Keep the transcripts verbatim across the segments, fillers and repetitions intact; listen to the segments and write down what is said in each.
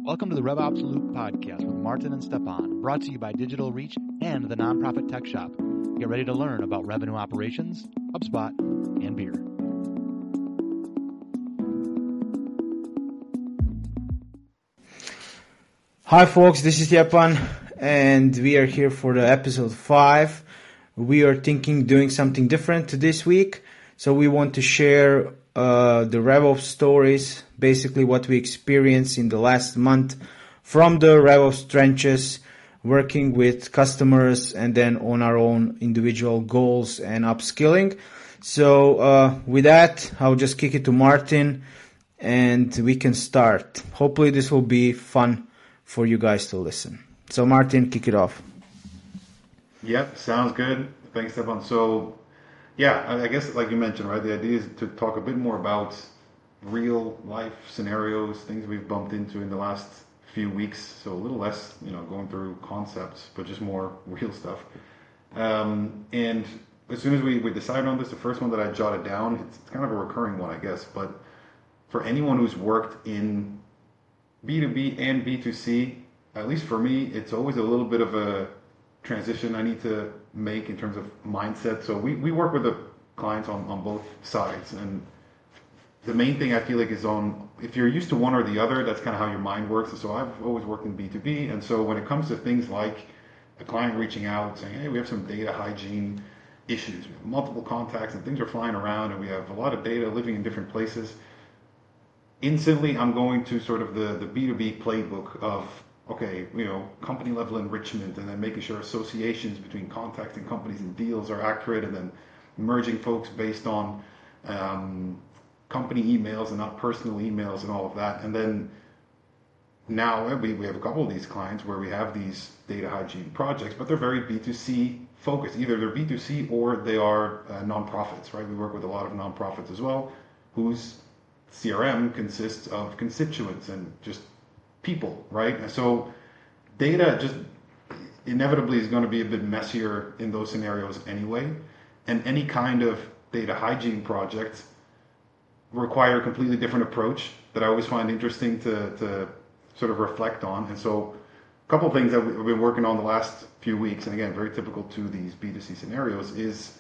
Welcome to the RevOps Loop podcast with Martin and Stepan, brought to you by Digital Reach and the Nonprofit Tech Shop. Get ready to learn about revenue operations, HubSpot, and beer. Hi folks, this is Stepan, and we are here for the episode five. We are thinking doing something different this week, so we want to share uh, the RevOps stories, basically what we experienced in the last month from the RevOps trenches, working with customers and then on our own individual goals and upskilling. So uh, with that, I'll just kick it to Martin and we can start. Hopefully this will be fun for you guys to listen. So Martin, kick it off. Yep, sounds good. Thanks, Stefan. So, yeah, I guess like you mentioned, right, the idea is to talk a bit more about real life scenarios, things we've bumped into in the last few weeks. So a little less, you know, going through concepts, but just more real stuff. Um, and as soon as we, we decided on this, the first one that I jotted down, it's, it's kind of a recurring one, I guess, but for anyone who's worked in B two B and B two C, at least for me, it's always a little bit of a transition I need to make in terms of mindset. So we, we work with the clients on, on both sides. And the main thing I feel like is on, if you're used to one or the other, that's kind of how your mind works. And so I've always worked in B two B. And so when it comes to things like a client reaching out saying, hey, we have some data hygiene issues, we have multiple contacts and things are flying around and we have a lot of data living in different places, instantly I'm going to sort of the, the B two B playbook of, okay, you know, company level enrichment and then making sure associations between contacts and companies and deals are accurate and then merging folks based on um, company emails and not personal emails and all of that. And then now we, we have a couple of these clients where we have these data hygiene projects, but they're very B two C focused. Either they're B two C or they are uh, nonprofits, right? We work with a lot of nonprofits as well, whose C R M consists of constituents and just people, right? And so data just inevitably is going to be a bit messier in those scenarios anyway. And any kind of data hygiene project require a completely different approach that I always find interesting to, to sort of reflect on. And so a couple of things that we've been working on the last few weeks, and again, very typical to these B two C scenarios, is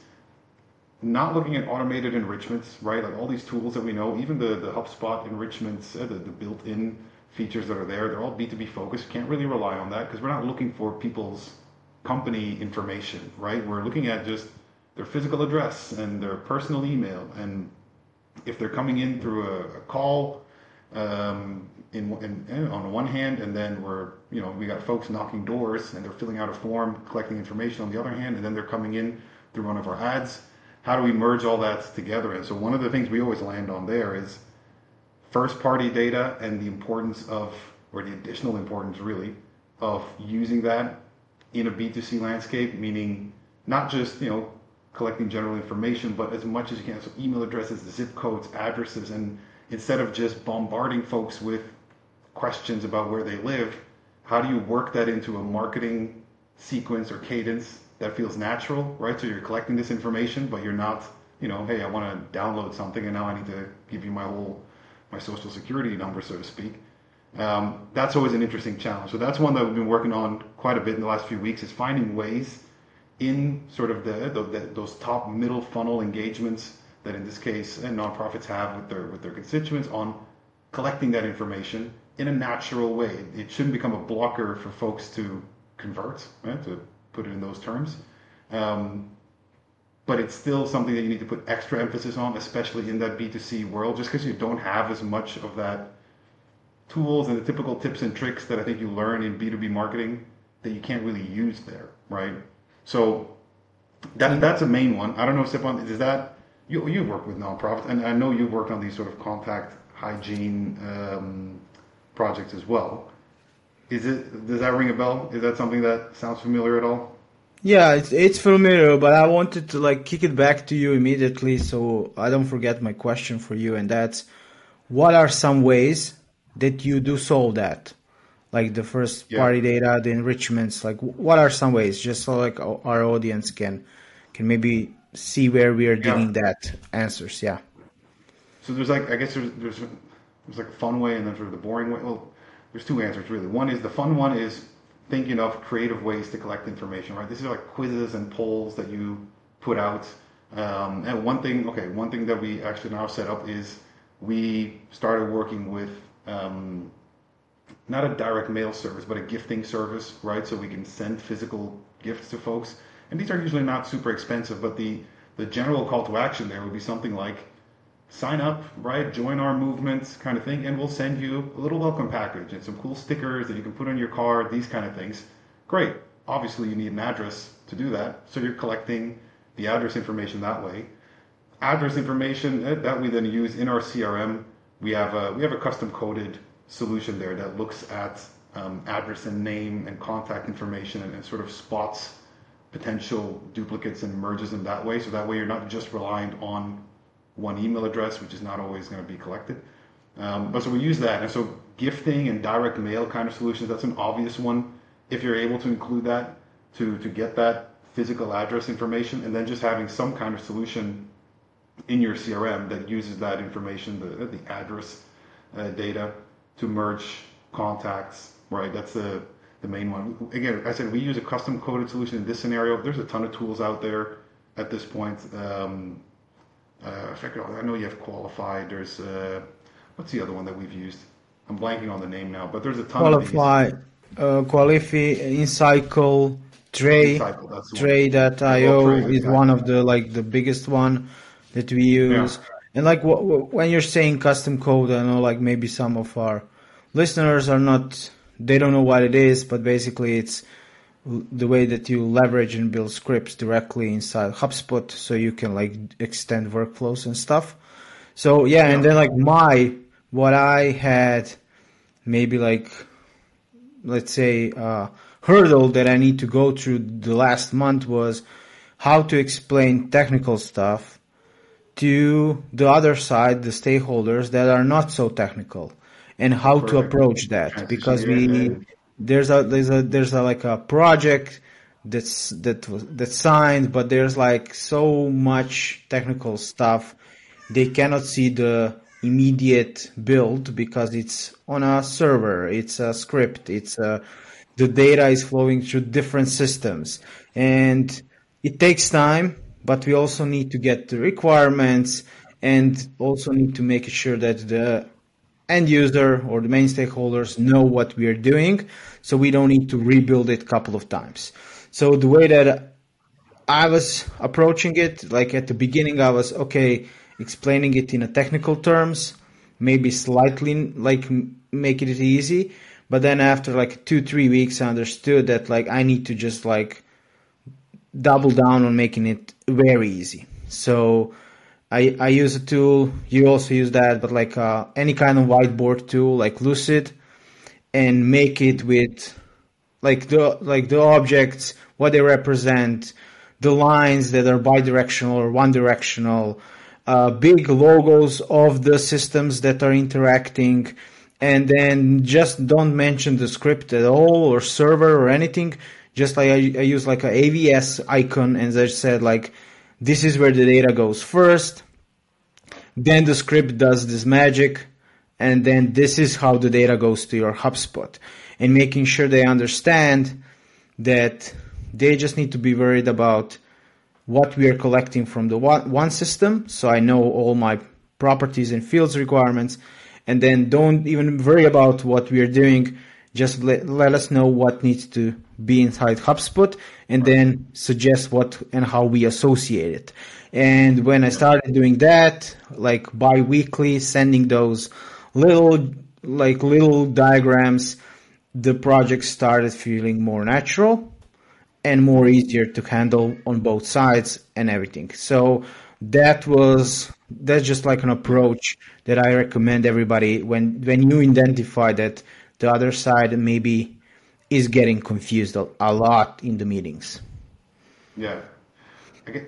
not looking at automated enrichments, right? Like all these tools that we know, even the, the HubSpot enrichments, uh, the, the built-in features that are there, they're all B two B focused. Can't really rely on that because we're not looking for people's company information, right? We're looking at just their physical address and their personal email. And if they're coming in through a, a call um, in, in, in on one hand, and then we're, you know, we got folks knocking doors and they're filling out a form, collecting information on the other hand, and then they're coming in through one of our ads. How do we merge all that together? And so one of the things we always land on there is first-party data and the importance of, or the additional importance really, of using that in a B two C landscape, meaning not just, you know, collecting general information, but as much as you can. So email addresses, zip codes, addresses, and instead of just bombarding folks with questions about where they live, how do you work that into a marketing sequence or cadence that feels natural, right? So you're collecting this information, but you're not, you know, hey, I want to download something and now I need to give you my whole, my social security number, so to speak. Um, that's always an interesting challenge. So that's one that we've been working on quite a bit in the last few weeks, is finding ways in sort of the, the, the those top middle funnel engagements that in this case and nonprofits have with their with their constituents on collecting that information in a natural way. It shouldn't become a blocker for folks to convert, right? To put it in those terms. Um, but it's still something that you need to put extra emphasis on, especially in that B two C world, just because you don't have as much of that tools and the typical tips and tricks that I think you learn in B two B marketing that you can't really use there, right? So that that's a main one. I don't know, Stepan, is that, you, you've worked with nonprofits, and I know you've worked on these sort of contact hygiene um, projects as well. Is it, does that ring a bell? Is that something that sounds familiar at all? Yeah, it's it's familiar, but I wanted to like kick it back to you immediately so I don't forget my question for you, and that's, what are some ways that you do solve that? Like the first yeah. party data, the enrichments, like what are some ways, just so like our audience can can maybe see where we are getting yeah. that answers, yeah. So there's like, I guess there's, there's, there's like a fun way and then sort of the boring way. Well, there's two answers really. One is the fun one is thinking of creative ways to collect information, right? This is like quizzes and polls that you put out. Um, and one thing, okay, one thing that we actually now set up is we started working with um, not a direct mail service, but a gifting service, right? So we can send physical gifts to folks. And these are usually not super expensive, but the, the general call to action there would be something like sign up, right? Join our movement kind of thing, and we'll send you a little welcome package and some cool stickers that you can put on your card, these kind of things. Great. Obviously, you need an address to do that. So you're collecting the address information that way. Address information that we then use in our C R M. We have a, we have a custom coded solution there that looks at um, address and name and contact information and, and sort of spots potential duplicates and merges them that way. So that way you're not just reliant on one email address, which is not always going to be collected. Um, but so we use that. And so gifting and direct mail kind of solutions, that's an obvious one. If you're able to include that to, to get that physical address information, and then just having some kind of solution in your C R M that uses that information, the, the address uh, data, to merge contacts, right? That's the, the main one. Again, I said we use a custom coded solution in this scenario. There's a ton of tools out there at this point. Um, uh, I know you have Qualify. There's, uh, what's the other one that we've used? I'm blanking on the name now, but there's a ton Qualify, of these. uh, Qualify, Incycle, Tray, Tray dot i o is one of the like the biggest one that we use. Yeah. And like w- w- when you're saying custom code, I know like maybe some of our listeners are not, they don't know what it is, but basically it's the way that you leverage and build scripts directly inside HubSpot so you can like extend workflows and stuff. So yeah, yeah. And then like my, what I had maybe like, let's say, uh, hurdle that I need to go through the last month was how to explain technical stuff to the other side, the stakeholders that are not so technical, and how Perfect. to approach that. Because we there's a there's a there's a like a project that's that was that's signed, but there's like so much technical stuff they cannot see the immediate build because it's on a server, it's a script, it's a the data is flowing through different systems, and it takes time. But we also need to get the requirements and also need to make sure that the end user or the main stakeholders know what we are doing, so we don't need to rebuild it a couple of times. So the way that I was approaching it, like at the beginning, I was, okay, explaining it in a technical terms, maybe slightly like making it easy. But then after like two, three weeks, I understood that like I need to just like double down on making it very easy. So I I use a tool, you also use that, but like uh, any kind of whiteboard tool like Lucid, and make it with like the like the objects, what they represent, the lines that are bidirectional or one directional, uh, big logos of the systems that are interacting, and then just don't mention the script at all or server or anything. Just like I, I use like a A V S icon, and I said like, this is where the data goes first, then the script does this magic, and then this is how the data goes to your HubSpot. And making sure they understand that they just need to be worried about what we are collecting from the one, one system, so I know all my properties and fields requirements, and then don't even worry about what we are doing. Just let, let us know what needs to be inside HubSpot, and then suggest what and how we associate it. And when I started doing that, like bi-weekly, sending those little, like little diagrams, the project started feeling more natural and more easier to handle on both sides and everything. So that was, that's just like an approach that I recommend everybody when, when you identify that the other side maybe is getting confused a, a lot in the meetings. Yeah. I guess,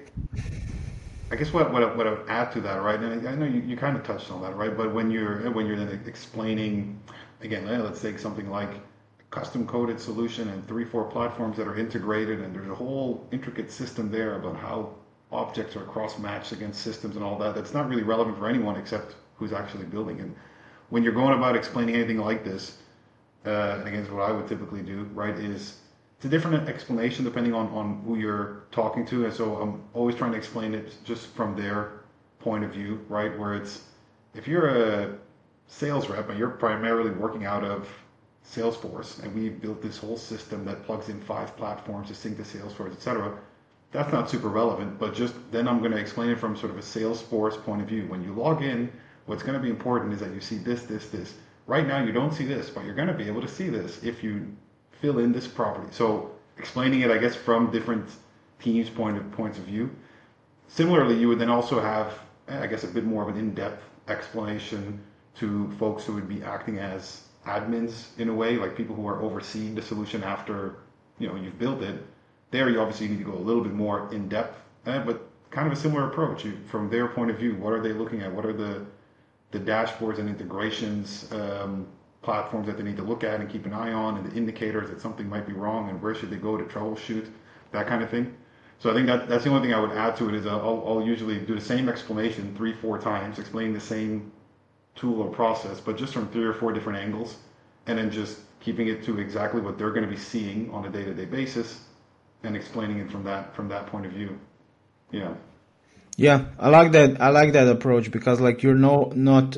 I guess what, what, I, what I would add to that, right, and I, I know you, you kind of touched on that, right, but when you're, when you're then explaining, again, let's take something like custom coded solution and three, four platforms that are integrated, and there's a whole intricate system there about how objects are cross-matched against systems and all that, that's not really relevant for anyone except who's actually building it. When you're going about explaining anything like this, uh, and again, what I would typically do, right, is it's a different explanation depending on, on who you're talking to. And so I'm always trying to explain it just from their point of view, right, where it's, if you're a sales rep and you're primarily working out of Salesforce, and we built this whole system that plugs in five platforms to sync to Salesforce, et cetera, that's not super relevant, but just then I'm going to explain it from sort of a Salesforce point of view. When you log in, what's going to be important is that you see this, this, this. Right now you don't see this, but you're going to be able to see this if you fill in this property. So explaining it, I guess, from different teams' point of, points of view. Similarly, you would then also have, I guess, a bit more of an in-depth explanation to folks who would be acting as admins in a way, like people who are overseeing the solution after, you know, you've built it. There you obviously need to go a little bit more in depth, uh, but kind of a similar approach. You, from their point of view, what are they looking at? What are the the dashboards and integrations um, platforms that they need to look at and keep an eye on, and the indicators that something might be wrong, and where should they go to troubleshoot, that kind of thing. So I think that that's the only thing I would add to it is I'll, I'll usually do the same explanation three, four times, explaining the same tool or process, but just from three or four different angles, and then just keeping it to exactly what they're going to be seeing on a day-to-day basis, and explaining it from that from that point of view. Yeah. Yeah, I like that. I like that approach because like you're no not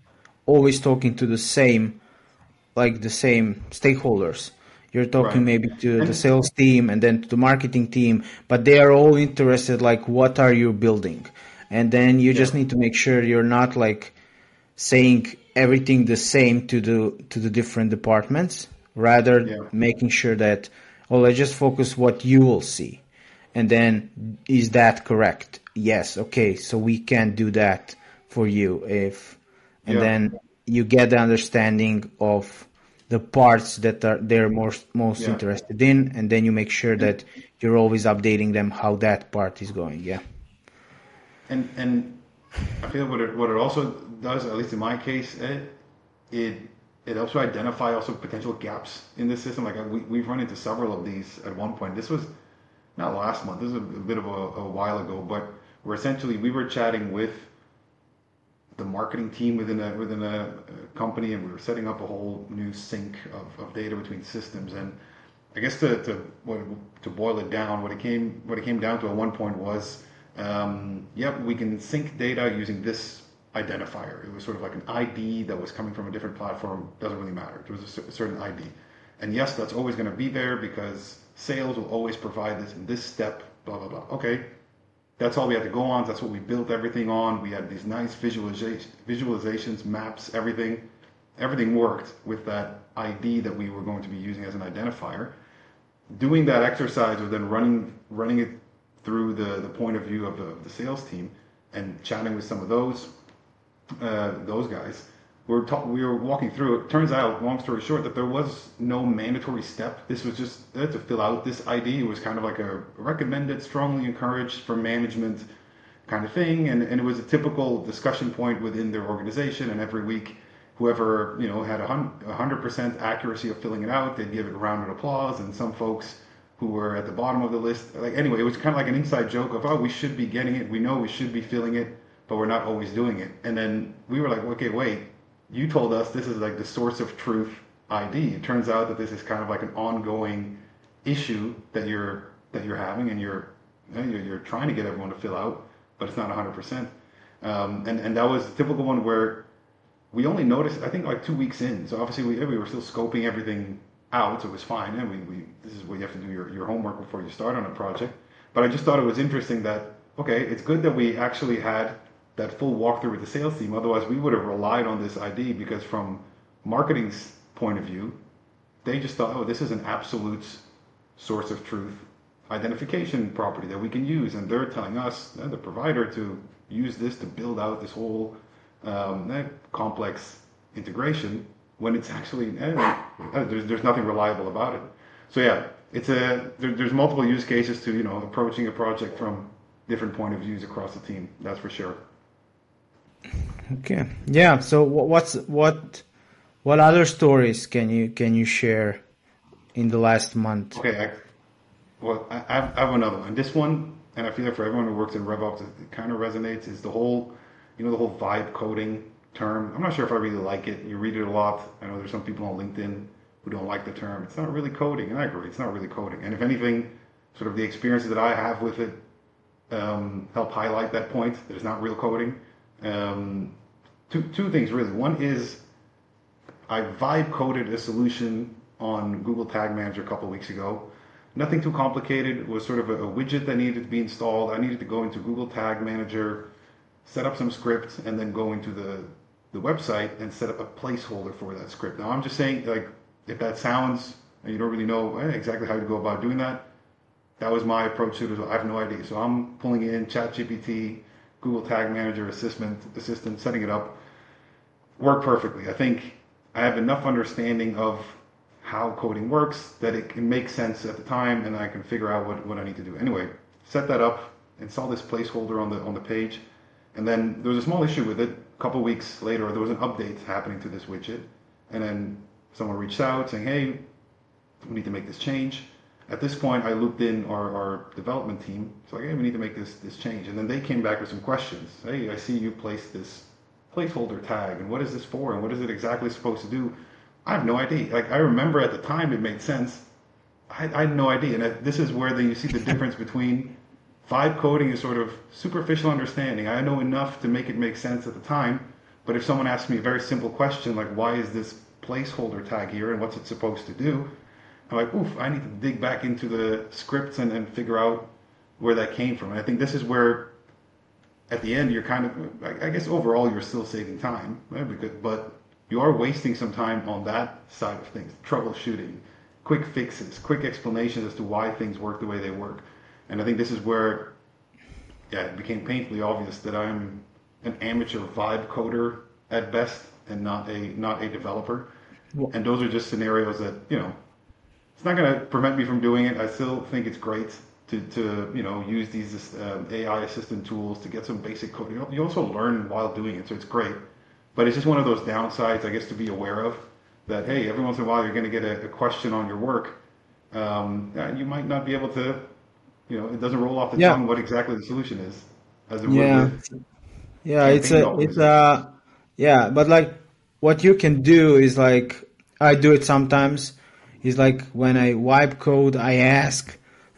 always talking to the same, like the same stakeholders. You're talking Right. maybe to the sales team and then to the marketing team, but they are all interested like what are you building, and then you just Yeah. need to make sure you're not like saying everything the same to the to the different departments. Rather, Yeah. making sure that oh, let's just focus what you will see, and then is that correct? Yes. Okay. So we can do that for you if, and Yeah. then you get the understanding of the parts that are they're most most Yeah. interested in, and then you make sure that you're always updating them how that part is going. Yeah. And and I feel what it what it also does, at least in my case, it it, it helps you identify also potential gaps in the system. Like we we've run into several of these at one point. This was not last month. This was a, a bit of a, a while ago, but where essentially we were chatting with the marketing team within a within a, a company, and we were setting up a whole new sync of, of data between systems. And I guess to to what, to boil it down, what it came what it came down to at one point was, um, yep, we can sync data using this identifier. It was sort of like an I D that was coming from a different platform. Doesn't really matter. It was a cer- certain I D, and yes, that's always going to be there because sales will always provide this in this step. Blah blah blah. Okay. That's all we had to go on. That's what we built everything on. We had these nice visualization, visualizations, maps, everything. Everything worked with that I D that we were going to be using as an identifier. Doing that exercise was then running running it through the, the point of view of the, of the sales team and chatting with some of those uh, those guys. We were, ta- we were walking through it. Turns out, long story short, that there was no mandatory step. This was just they had to fill out this I D. It was kind of like a recommended, strongly encouraged from management kind of thing. And, and it was a typical discussion point within their organization. And every week, whoever you know had a hundred percent accuracy of filling it out, they'd give it a round of applause. And some folks who were at the bottom of the list, like anyway, it was kind of like an inside joke of, oh, we should be getting it. We know we should be filling it, but we're not always doing it. And then we were like, okay, wait. You told us this is like the source of truth I D. It turns out that this is kind of like an ongoing issue that you're that you're having, and you're you know, you're, you're trying to get everyone to fill out, but it's not one hundred percent. Um, and and that was a typical one where we only noticed, I think, like two weeks in. So obviously we we were still scoping everything out, so it was fine. And we, we this is where you have to do your, your homework before you start on a project. But I just thought it was interesting that okay, it's good that we actually had that full walkthrough with the sales team. Otherwise, we would have relied on this I D because from marketing's point of view, they just thought, oh, this is an absolute source of truth identification property that we can use. And they're telling us, uh, the provider, to use this to build out this whole um, eh, complex integration when it's actually, eh, there's, there's nothing reliable about it. So yeah, it's a, there, there's multiple use cases to, you know, approaching a project from different point of views across the team. That's for sure. Okay. Yeah. So what's what what other stories can you can you share in the last month? Okay. I, well, I, I have I have another one. This one, and I feel like for everyone who works in RevOps, it, it kind of resonates. Is the whole, you know, the whole vibe coding term. I'm not sure if I really like it. You read it a lot. I know there's some people on LinkedIn who don't like the term, it's not really coding. And I agree, it's not really coding. And if anything, sort of the experiences that I have with it um, help highlight that point, that it's not real coding. Um, two, two things really. One is I vibe coded a solution on Google Tag Manager a couple of weeks ago. Nothing too complicated. It was sort of a, a widget that needed to be installed. I needed to go into Google Tag Manager, set up some scripts, and then go into the, the website and set up a placeholder for that script. Now, I'm just saying, like, if that sounds, and you don't really know exactly how to go about doing that, that was my approach to it as well. I have no idea. So I'm pulling in ChatGPT, Google Tag Manager Assistant, assistant, setting it up. Worked perfectly. I think I have enough understanding of how coding works that it can make sense at the time, and I can figure out what, what I need to do. Anyway, set that up, install this placeholder on the on the page, and then there was a small issue with it. A couple weeks later, there was an update happening to this widget, and then someone reached out saying, hey, we need to make this change. At this point, I looped in our, our development team. So like, hey, we need to make this this change. And then they came back with some questions. Hey, I see you placed this placeholder tag, and what is this for, and what is it exactly supposed to do? I have no idea. Like, I remember at the time it made sense. I, I had no idea. And that, this is where the, you see the difference between vibe coding and sort of superficial understanding. I know enough to make it make sense at the time, but if someone asks me a very simple question like, why is this placeholder tag here and what's it supposed to do? I'm like, oof, I need to dig back into the scripts and, and figure out where that came from. And I think this is where, at the end, you're kind of, I guess overall you're still saving time, right? Because, but you are wasting some time on that side of things, troubleshooting, quick fixes, quick explanations as to why things work the way they work. And I think this is where, yeah, it became painfully obvious that I'm an amateur vibe coder at best and not a not a developer. Well, and those are just scenarios that, you know, it's not going to prevent me from doing it. I still think it's great to, to you know, use these uh, A I assistant tools to get some basic code. You, you also learn while doing it, so it's great. But it's just one of those downsides, I guess, to be aware of, that, hey, every once in a while you're going to get a, a question on your work. Um, you might not be able to, you know, it doesn't roll off the yeah. tongue what exactly the solution is. As it yeah, would yeah, it's a, it's a, yeah, but like what you can do is like, I do it sometimes, is like when I wipe code, I ask,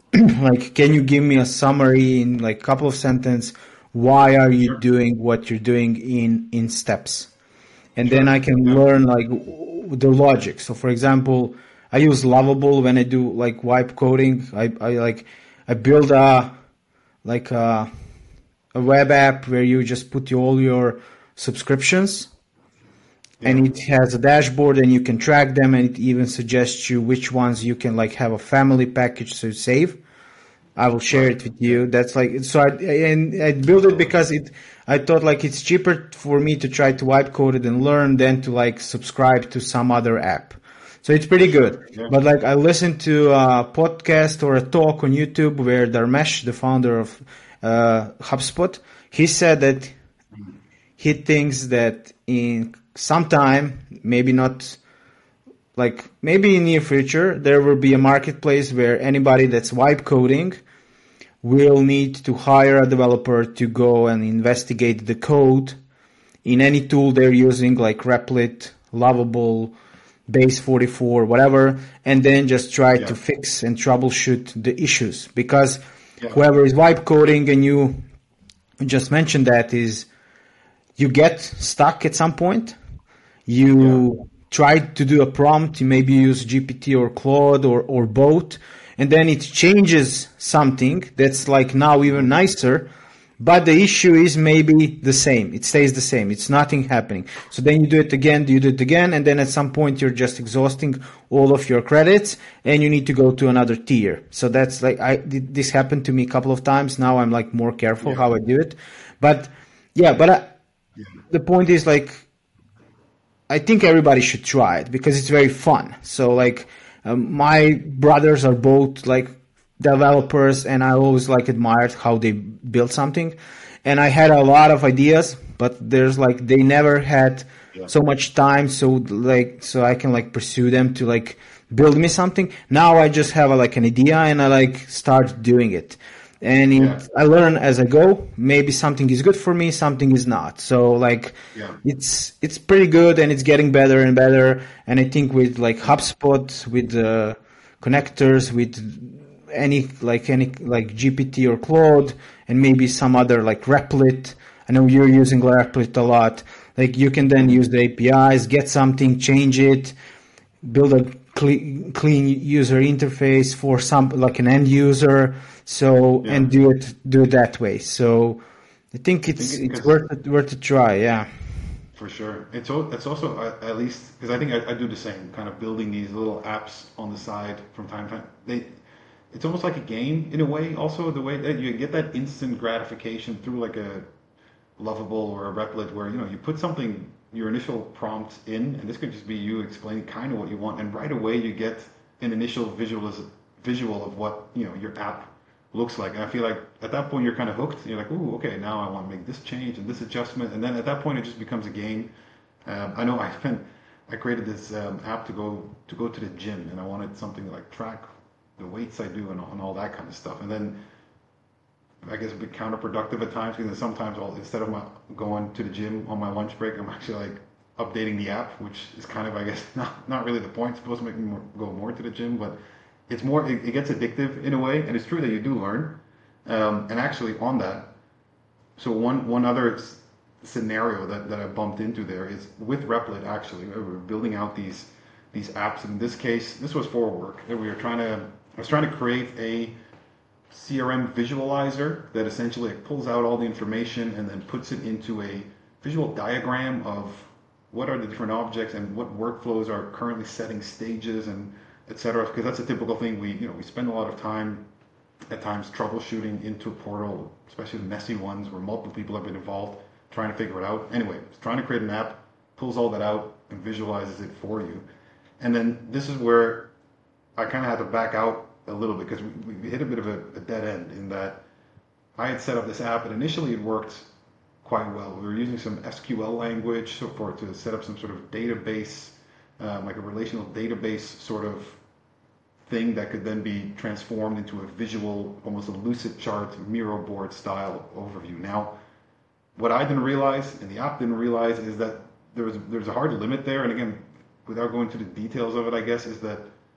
like, can you give me a summary in like a couple of sentences? Why are you sure. doing what you're doing in, in steps? And sure. then I can yeah. learn like the logic. So for example, I use Lovable when I do like wipe coding. I, I like, I build a, like a, a web app where you just put all your subscriptions yeah. and it has a dashboard and you can track them, and it even suggests you which ones you can like have a family package to save. I will share it with you. That's like, so I, and I built it because it, I thought like it's cheaper for me to try to wipe code it and learn than to like subscribe to some other app. So it's pretty good. Yeah. But like I listened to a podcast or a talk on YouTube where Dharmesh, the founder of uh, HubSpot, he said that he thinks that in some time, maybe not like maybe in near future, there will be a marketplace where anybody that's wipe coding will need to hire a developer to go and investigate the code in any tool they're using, like Replit, Lovable, Base forty-four, whatever, and then just try yeah. to fix and troubleshoot the issues. Because yeah. whoever is wipe coding, and you just mentioned that, is you get stuck at some point. You yeah. try to do a prompt, you maybe use G P T or Claude or, or both, and then it changes something that's like now even nicer, but the issue is maybe the same. It stays the same. It's nothing happening. So then you do it again, you do it again, and then at some point you're just exhausting all of your credits and you need to go to another tier. So that's like, I this happened to me a couple of times. Now I'm like more careful yeah. how I do it. But yeah, but I, yeah. the point is like, I think everybody should try it because it's very fun. So like, um, my brothers are both like developers, and I always like admired how they built something. And I had a lot of ideas, but there's like, they never had yeah. so much time. So like, so I can like pursue them to like build me something. Now I just have a, like an idea and I like start doing it. And it, Yeah. I learn as I go. Maybe something is good for me, something is not. So like, Yeah. it's it's pretty good, and it's getting better and better. And I think with like HubSpot, with the connectors, with any like any like G P T or Claude, and maybe some other like Replit. I know you're using Replit a lot. Like you can then use the A P Is, get something, change it, build a clean, clean user interface for some like an end user. So Yeah. and do it do it that way. So I think it's think it- it's 'cause- worth it worth a try. Yeah. For sure. It's al- it's also uh, at least because I think I, I do the same, kind of building these little apps on the side from time to time. They, it's almost like a game in a way. Also, the way that you get that instant gratification through like a Lovable or a Replit, where you know you put something, your initial prompt in, and this could just be you explaining kind of what you want, and right away you get an initial visual visual of what you know your app looks like. And I feel like at that point you're kind of hooked. You're like, ooh, okay, now I want to make this change and this adjustment, and then at that point it just becomes a game. Um, I know I spent, I created this um, app to go to go to the gym, and I wanted something to like track the weights I do and, and all that kind of stuff. And then I guess a bit counterproductive at times, because sometimes I'll, instead of my, going to the gym on my lunch break, I'm actually like updating the app, which is kind of, I guess, not not really the point. It's supposed to make me more, go more to the gym, but it's more, it, it gets addictive in a way, and it's true that you do learn. Um, and actually on that, so one one other s- scenario that, that I bumped into there is with Replit. Actually, we were building out these these apps. In this case, this was for work. We were trying to, I was trying to create a C R M visualizer that essentially pulls out all the information and then puts it into a visual diagram of what are the different objects and what workflows are currently setting stages and et cetera. Because that's a typical thing. We, you know, we spend a lot of time at times troubleshooting into a portal, especially the messy ones where multiple people have been involved, trying to figure it out. Anyway, trying to create an app, pulls all that out and visualizes it for you. And then this is where I kind of had to back out a little bit, because we, we hit a bit of a, a dead end in that I had set up this app, and initially it worked quite well. We were using some S Q L language so for to set up some sort of database, um, like a relational database sort of thing that could then be transformed into a visual, almost a lucid chart, Miro board style overview. Now, what I didn't realize, and the app didn't realize, is that there was there's a hard limit there. And again, without going into the details of it, I guess, is that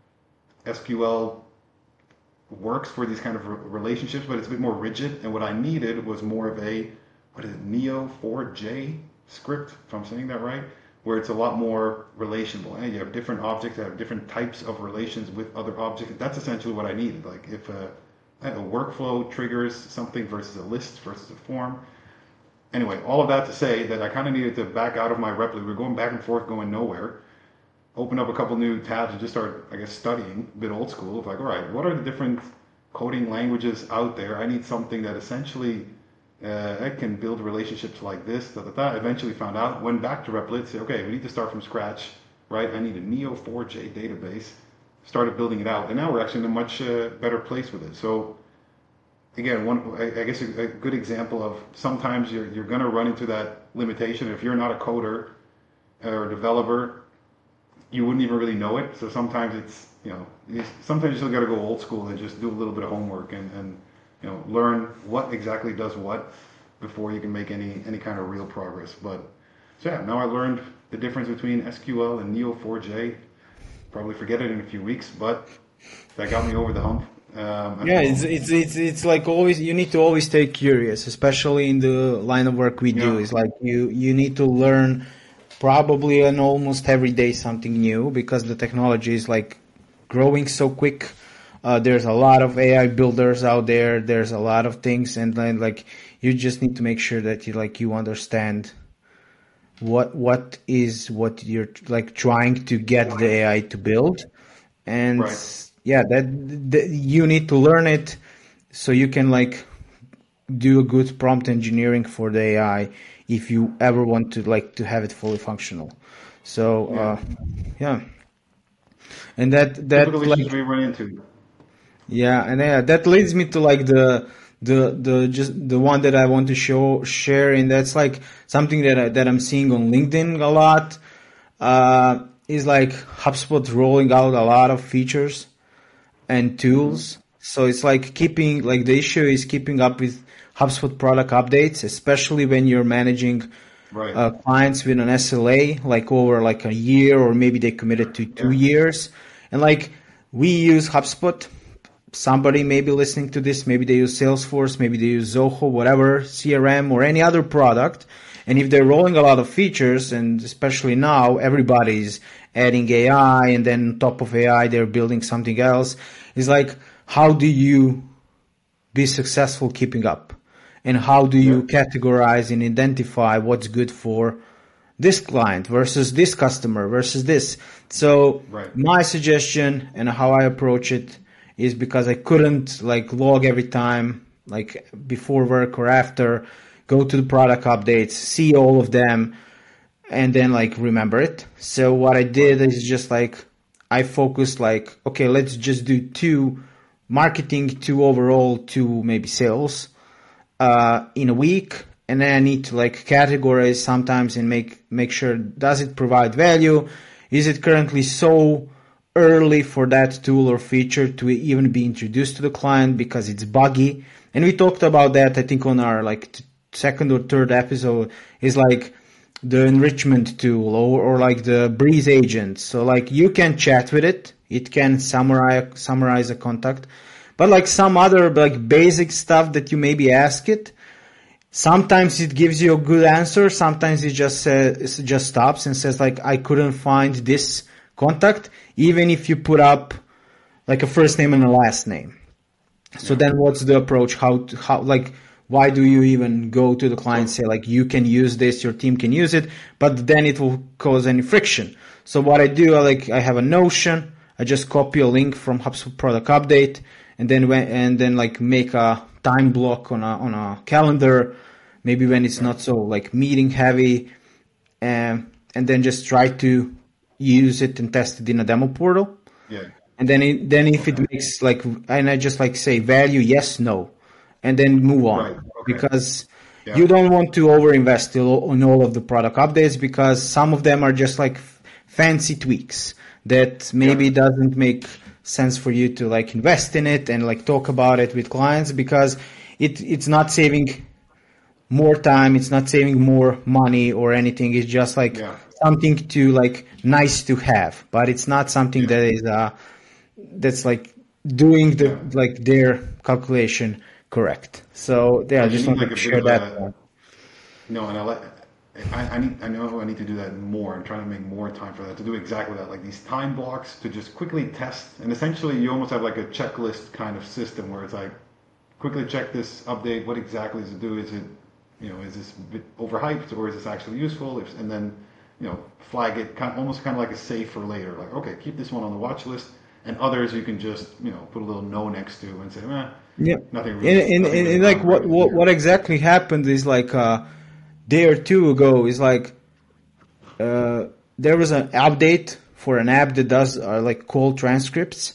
S Q L works for these kind of relationships, but it's a bit more rigid. And what I needed was more of a, what is it, Neo four j script, if I'm saying that right, where it's a lot more relational. And you have different objects that have different types of relations with other objects. That's essentially what I needed. Like if a, a workflow triggers something versus a list versus a form. Anyway, all of that to say that I kind of needed to back out of my Replit. We were going back and forth, going nowhere. Open up a couple new tabs and just start, I guess, studying, a bit old school. Of like, all right, what are the different coding languages out there? I need something that essentially uh, can build relationships like this. Da, da, da. Eventually found out, went back to Replit, said, okay, we need to start from scratch, right? I need a Neo four j database. Started building it out, and now we're actually in a much uh, better place with it. So again, one, I, I guess a, a good example of sometimes you're you're going to run into that limitation. If you're not a coder or a developer, you wouldn't even really know it. So sometimes it's, you know, you, sometimes you still got to go old school and just do a little bit of homework and, and, you know, learn what exactly does what before you can make any, any kind of real progress. But so yeah, now I learned the difference between S Q L and Neo four j. Probably forget it in a few weeks, but that got me over the hump. Um, Yeah, it's, it's it's it's like always, you need to always stay curious, especially in the line of work we do. Yeah. It's like you you need to learn probably an almost every day something new, because the technology is like growing so quick. Uh, there's a lot of A I builders out there. There's a lot of things, and then like you just need to make sure that you like you understand what what is what you're like trying to get the A I to build, and Right. yeah, that, that you need to learn it so you can like do a good prompt engineering for the A I if you ever want to like to have it fully functional. So uh, yeah, and that that Typical like issues we run into. yeah, and yeah, that leads me to like the the the just the one that I want to show share, and that's like something that I, that I'm seeing on LinkedIn a lot. Uh, is like HubSpot rolling out a lot of features and tools. So it's like keeping, like the issue is keeping up with HubSpot product updates, especially when you're managing Right. uh, clients with an S L A, like over like a year, or maybe they committed to two Yeah. years. And like we use HubSpot. Somebody may be listening to this, maybe they use Salesforce, maybe they use Zoho, whatever, C R M or any other product. And if they're rolling a lot of features, and especially now everybody's adding A I, and then on top of A I, they're building something else. It's like, how do you be successful keeping up? And how do you Yeah. categorize and identify what's good for this client versus this customer versus this? So Right. my suggestion and how I approach it is, because I couldn't like log every time, like before work or after, go to the product updates, see all of them, and then like remember it. So what I did is just like, I focused like, okay, let's just do two marketing, two overall, two maybe sales uh, in a week. And then I need to like categorize sometimes and make, make sure, does it provide value? Is it currently so early for that tool or feature to even be introduced to the client because it's buggy? And we talked about that, I think, on our like t- second or third episode, is like the enrichment tool, or, or like the Breeze agent. So like you can chat with it. It can summarize, summarize a contact, but like some other like basic stuff that you maybe ask it, sometimes it gives you a good answer. Sometimes it just says, it just stops and says like, I couldn't find this contact, even if you put up like a first name and a last name. So then what's the approach? How, to, how, like, why do you even go to the client and say like, you can use this, your team can use it, but then it will cause any friction. So what I do, I like, I have a Notion. I just copy a link from HubSpot product update, and then when, and then like make a time block on a, on a calendar, maybe when it's not so like meeting heavy, um, and then just try to use it and test it in a demo portal. Yeah. And then, it, then if it makes like, and I just like say value, yes, no, and then move on. Right. Okay. Because Yeah. you don't want to overinvest on all of the product updates, because some of them are just like fancy tweaks that maybe Yeah. doesn't make sense for you to like invest in it and like talk about it with clients, because it it's not saving more time, it's not saving more money or anything. It's just like Yeah. something to like nice to have, but it's not something Yeah. that is uh that's like doing the Yeah. like their calculation correct. So yeah, I You just need want like to a share bit of that. a- No, and I like. I, I need. I know I need to do that more. I'm trying to make more time for that. To do exactly that, like these time blocks to just quickly test. And essentially, you almost have like a checklist kind of system where it's like, quickly check this update. What exactly does it do? Is it, you know, is this a bit overhyped or is this actually useful? If, and then, you know, flag it, kind of, almost kind of like a save for later. Like, okay, keep this one on the watch list. And others you can just, you know, put a little no next to and say, eh, Yeah, nothing and, really. and, nothing and, really and like what, groundbreaking what here. what exactly happened is like a day or two ago is like uh, there was an update for an app that does uh, like call transcripts,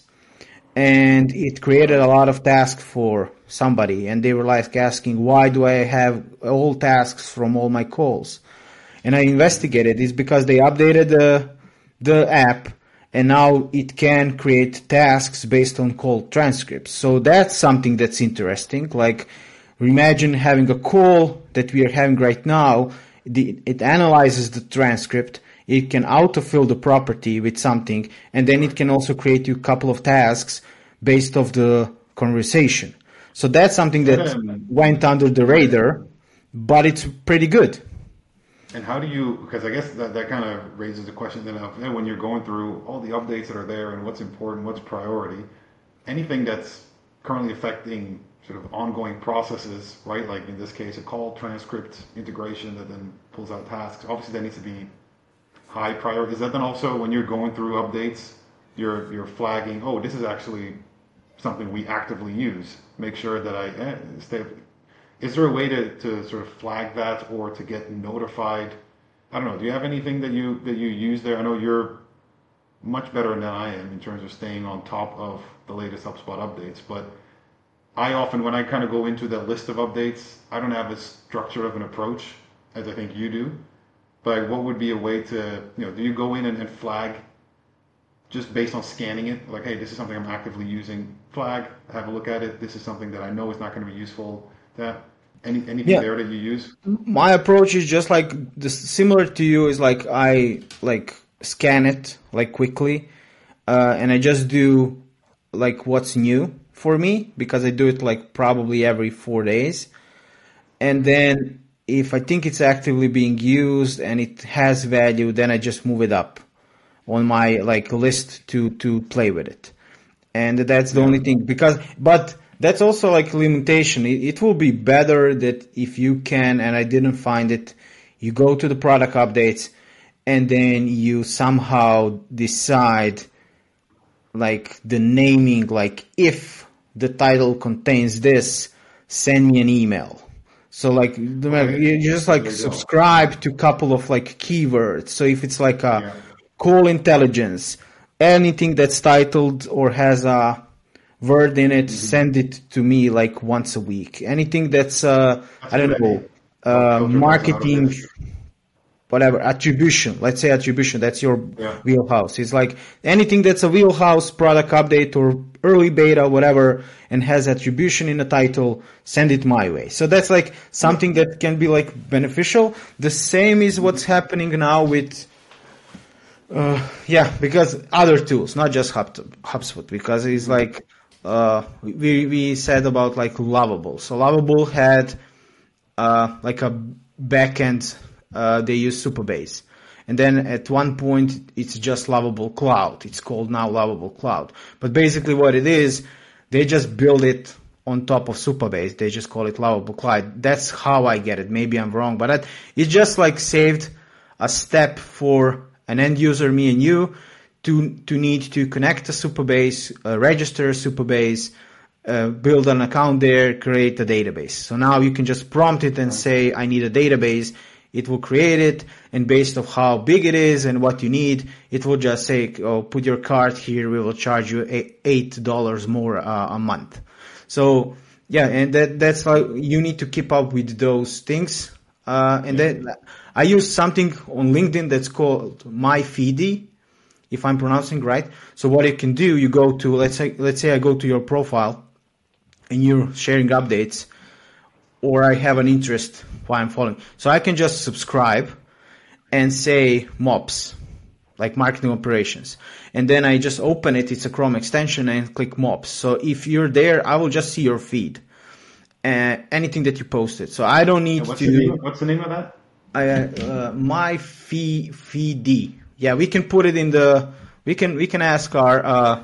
and it created a lot of tasks for somebody, and they were like asking, why do I have all tasks from all my calls? And I investigated. It's because they updated the the app, and now it can create tasks based on call transcripts. So that's something that's interesting. Like, imagine having a call that we are having right now. The, it analyzes the transcript. It can autofill the property with something, and then it can also create you a couple of tasks based off the conversation. So that's something that Um, went under the radar, but it's pretty good. And how do you, because I guess that, that kind of raises the question then of, you know, when you're going through all the updates that are there and what's important, what's priority, anything that's currently affecting sort of ongoing processes, right? Like in this case, a call transcript integration that then pulls out tasks. Obviously that needs to be high priority. Is that then also when you're going through updates, you're, you're flagging, oh, this is actually something we actively use. Make sure that I eh, stay. Is there a way to, to sort of flag that or to get notified? I don't know. Do you have anything that you that you use there? I know you're much better than I am in terms of staying on top of the latest HubSpot updates, but I often, when I kind of go into that list of updates, I don't have as structured of an approach as I think you do. But what would be a way to, you know, do you go in and, and flag just based on scanning it, like, hey, this is something I'm actively using. Flag, have a look at it. This is something that I know is not going to be useful. That any anything Yeah. there that you use? My approach is just like this, similar to you. Is like I like scan it like quickly, uh, and I just do like what's new for me because I do it like probably every four days, and then if I think it's actively being used and it has value, then I just move it up on my like list to to play with it, and that's the Yeah. only thing. Because but that's also like limitation. It, it will be better that if you can, and I didn't find it, you go to the product updates and then you somehow decide like the naming, like if the title contains this, send me an email. So like the- Okay. you just There like you go. subscribe to a couple of like keywords. So if it's like a Yeah. call intelligence, anything that's titled or has a word in it, send it to me like once a week. Anything that's uh That's I a don't good know, idea. Help uh, filter those out a marketing, bit. whatever, attribution. Let's say attribution. That's your Yeah. wheelhouse. It's like anything that's a wheelhouse product update or early beta, whatever, and has attribution in the title, send it my way. So that's like something that can be like beneficial. The same is what's happening now with, uh, yeah, because other tools, not just Hub, HubSpot, because it's like, uh, we, we said about like Lovable. So Lovable had, uh, like a backend, uh, they use Supabase. And then at one point, it's just Lovable Cloud. It's called now Lovable Cloud. But basically what it is, they just build it on top of Supabase. They just call it Lovable Cloud. That's how I get it. Maybe I'm wrong, but it just like saved a step for an end user, me and you, to, to need to connect to Supabase, uh, register Supabase, uh, build an account there, create a database. So now you can just prompt it and say, I need a database. It will create it, and based of how big it is and what you need, it will just say, oh, put your card here. We will charge you eight dollars more uh, a month. So yeah, and that, that's like, you need to keep up with those things. Uh, and then I use something on LinkedIn that's called MyFeedy, if I'm pronouncing right. So what you can do, you go to, let's say, let's say I go to your profile and you're sharing updates, or I have an interest while I'm following. So I can just subscribe and say MOPS, like marketing operations. And then I just open it. It's a Chrome extension and click MOPS. So if you're there, I will just see your feed, uh, anything that you posted. So I don't need And what's to. the name? Of, what's the name of that? I, uh, my fee, feed. Yeah, we can put it in the, we can, we can ask our, uh,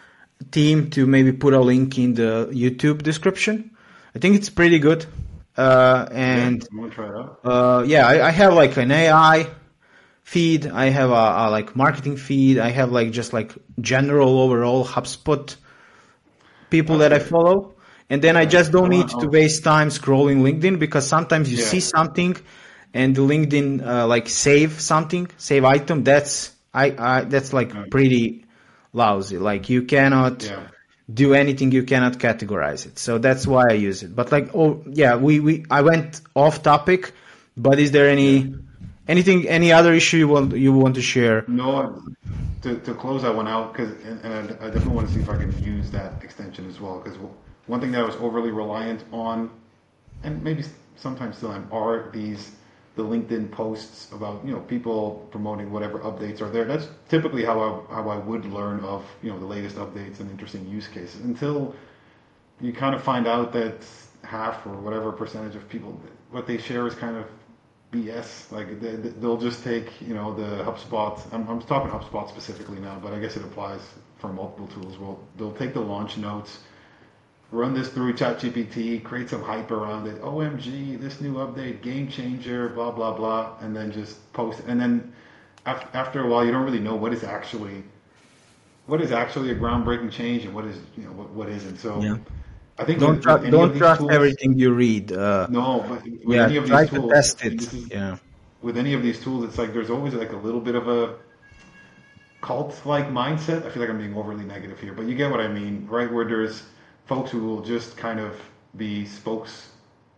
team to maybe put a link in the YouTube description. I think it's pretty good. Uh, and, Yeah, I'm gonna try it out. uh, yeah, I, I have like an A I feed. I have a, a like marketing feed. I have like just like general overall HubSpot people That's that I good. follow. And then I just don't I need wanna- to waste time scrolling LinkedIn, because sometimes you Yeah. see something and the LinkedIn, uh, like save something, save item. That's, I, I, that's like Right. pretty lousy. Like you cannot Yeah. do anything, you cannot categorize it. So that's why I use it. But like, oh yeah, we, we, I went off topic, but is there any, anything, any other issue you want, you want to share? No, to, to close that one out, because and, and I, I definitely want to see if I can use that extension as well. Because one thing that I was overly reliant on, and maybe sometimes still am, are these the LinkedIn posts about, you know, people promoting whatever updates are there. That's typically how I how I would learn of, you know, the latest updates and interesting use cases. Until you kind of find out that half or whatever percentage of people, what they share is kind of B S. Like they, they'll just take, you know, the HubSpot. I'm, I'm talking HubSpot specifically now, but I guess it applies for multiple tools. Well, they'll take the launch notes, run this through ChatGPT, create some hype around it. O M G, this new update, game changer, blah blah blah, and then just post it. And then af- after a while, you don't really know what is actually what is actually a groundbreaking change and what is, you know, what, what isn't. So Yeah. I think Don't with, tr- with any don't of these trust tools, everything you read. Uh, no, but with yeah, any of try these to tools, test it. this is, Yeah. with any of these tools, it's like there's always like a little bit of a cult-like mindset. I feel like I'm being overly negative here, but you get what I mean, right? Where there's folks who will just kind of be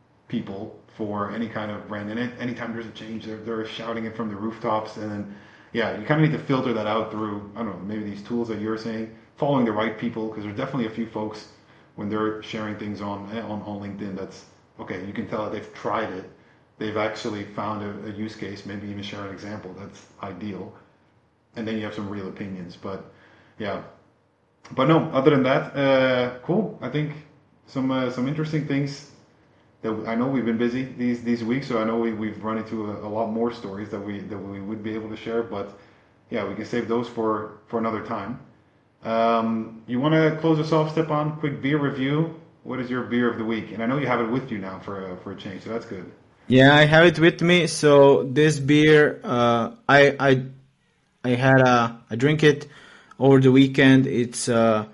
spokespeople for any kind of brand, and anytime there's a change, they're, they're shouting it from the rooftops, and then yeah, you kind of need to filter that out through, I don't know, maybe these tools that you're saying, following the right people, because there's definitely a few folks when they're sharing things on on, on LinkedIn that's, okay, you can tell that they've tried it. They've actually found a, a use case, maybe even share an example that's ideal. And then you have some real opinions. But yeah, but no, other than that, uh, cool. I think some uh, some interesting things that I know we've been busy these these weeks, so I know we, we've run into a, a lot more stories that we that we would be able to share. But yeah, we can save those for, for another time. Um, you want to close us off, Stepan? Quick beer review. What is your beer of the week? And I know you have it with you now for a, for a change, so that's good. Yeah, I have it with me. So this beer, uh, I I I had a I drink it over the weekend. It's uh,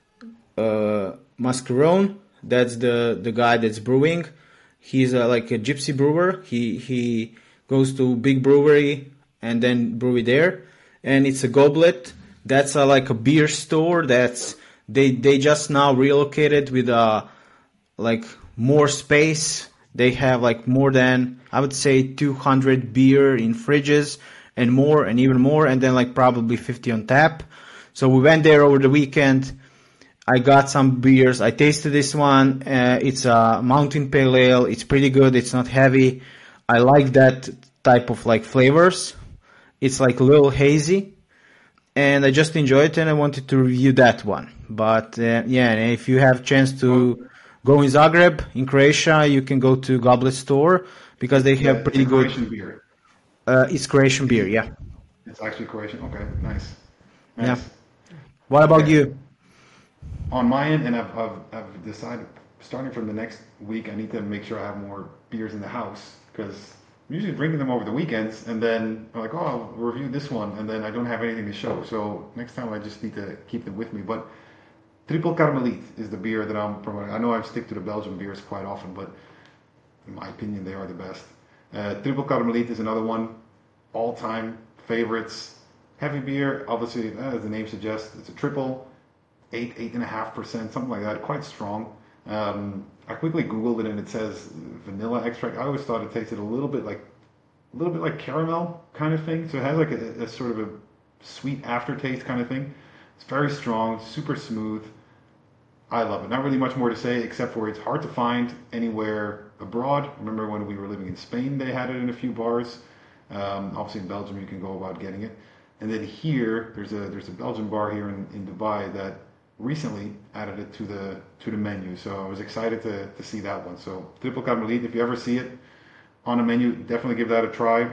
uh, Mascarone. That's the the guy that's brewing. He's uh, like a gypsy brewer. He he goes to big brewery and then brew it there. And it's a goblet. That's a, like a beer store. That's they they just now relocated with uh like more space. They have like more than, I would say, two hundred beer in fridges and more and even more, and then like probably fifty on tap. So we went there over the weekend. I got some beers. I tasted this one. Uh, it's a Mountain Pale Ale. It's pretty good. It's not heavy. I like that type of like flavors. It's like a little hazy. And I just enjoyed it and I wanted to review that one. But uh, yeah, and if you have chance to go in Zagreb, in Croatia, you can go to Goblet Store because they have Yeah, pretty it's a good... Croatian beer. Uh, it's Croatian beer, yeah. It's actually Croatian. Okay, nice. Nice. Yeah. What about Okay. you? On my end, and I've, I've, I've decided, starting from the next week, I need to make sure I have more beers in the house because I'm usually drinking them over the weekends, and then I'm like, oh, I'll review this one, and then I don't have anything to show. So next time I just need to keep them with me. But Triple Karmeliet is the beer that I'm promoting. I know I stick to the Belgian beers quite often, but in my opinion, they are the best. Uh, Triple Karmeliet is another one, all-time favorites. Heavy beer, obviously, uh, as the name suggests, it's a triple. Eight, eight and a half percent, something like that, quite strong. Um, I quickly Googled it and it says vanilla extract. I always thought it tasted a little bit like, a little bit like caramel kind of thing. So it has like a, a sort of a sweet aftertaste kind of thing. It's very strong, super smooth. I love it. Not really much more to say except for it's hard to find anywhere abroad. Remember when we were living in Spain, they had it in a few bars. Um, obviously in Belgium, you can go about getting it. And then here, there's a there's a Belgian bar here in, in Dubai that recently added it to the to the menu, so I was excited to, to see that one. So Triple Karmeliet, if you ever see it on a menu, definitely give that a try.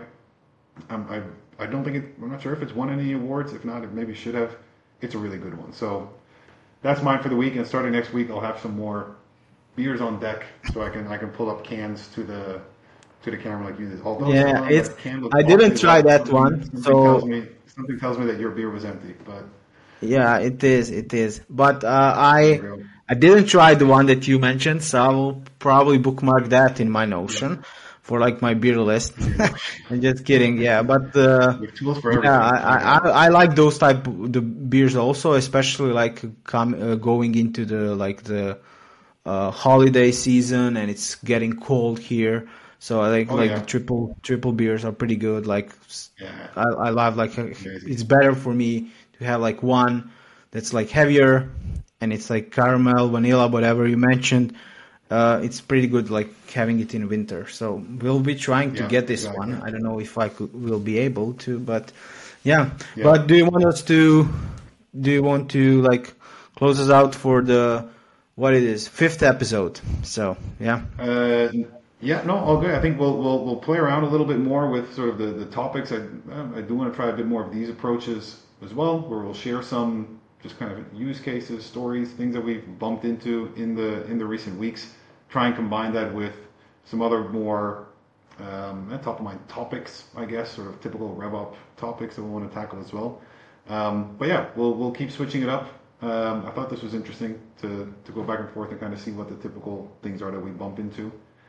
Um, I I don't think it, I'm not sure if it's won any awards. If not, it maybe should have. It's a really good one. So that's mine for the week. And starting next week, I'll have some more beers on deck, so I can I can pull up cans to the to the camera like you did. Although Yeah, it's. I box didn't is try up, that something, one. something So tells me something tells me that your beer was empty, but. yeah, it is. It is. But uh, I There we go. I didn't try the one that you mentioned, so I will probably bookmark that in my Notion for like my beer list. I'm just kidding. Yeah, but uh, We have tools for everything. yeah, I, I I I like those type the beers also, especially like come uh, going into the like the uh, holiday season and it's getting cold here. So I think Oh like yeah, the triple triple beers are pretty good. Like s- yeah, I I love like a, amazing. it's better for me to have like one that's like heavier and it's like caramel, vanilla, whatever you mentioned. Uh, it's pretty good like having it in winter. So we'll be trying to Yeah, get this exactly. one. I don't know if I could will be able to, but yeah. Yeah. But do you want us to do you want to like close us out for the what it is fifth episode? So yeah. Uh, yeah, no, all good. I think we'll we'll we'll play around a little bit more with sort of the, the topics. I um, I do want to try a bit more of these approaches as well, where we'll share some just kind of use cases, stories, things that we've bumped into in the in the recent weeks. Try and combine that with some other more um, top of mind topics, I guess, sort of typical RevOps topics that we want to tackle as well. Um, but yeah, we'll we'll keep switching it up. Um, I thought this was interesting to to go back and forth and kind of see what the typical things are that we bump into.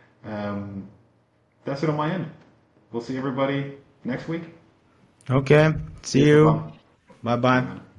Um, that's it on my end. We'll see everybody next week. Okay. See Cheers, you. everyone. Bye bye.